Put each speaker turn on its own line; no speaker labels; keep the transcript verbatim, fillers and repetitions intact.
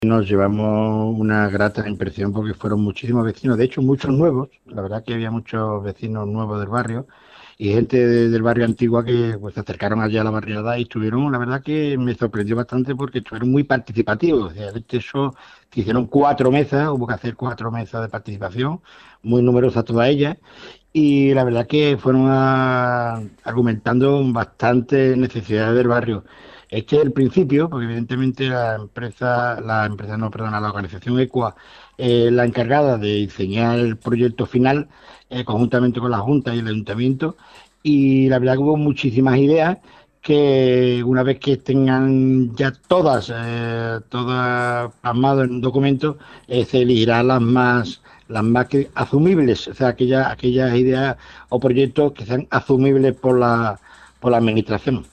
Nos llevamos una grata impresión porque fueron muchísimos vecinos, de hecho muchos nuevos, la verdad que había muchos vecinos nuevos del barrio y gente de- del barrio Antigua que pues, se acercaron allá a la barriada y estuvieron, la verdad que me sorprendió bastante porque estuvieron muy participativos. O sea, de hecho, se hicieron cuatro mesas, hubo que hacer cuatro mesas de participación, muy numerosas todas ellas, y la verdad que fueron a- argumentando bastante necesidades del barrio. Es que el principio, porque evidentemente la empresa, la empresa no, perdona, la organización ECUA, eh, la encargada de diseñar el proyecto final, eh, conjuntamente con la Junta y el Ayuntamiento, y la verdad que hubo muchísimas ideas que una vez que tengan ya todas, eh, todas plasmadas en un documento, eh, se elegirán las más, las más que- asumibles, o sea, aquellas, aquellas ideas o proyectos que sean asumibles por la, por la administración.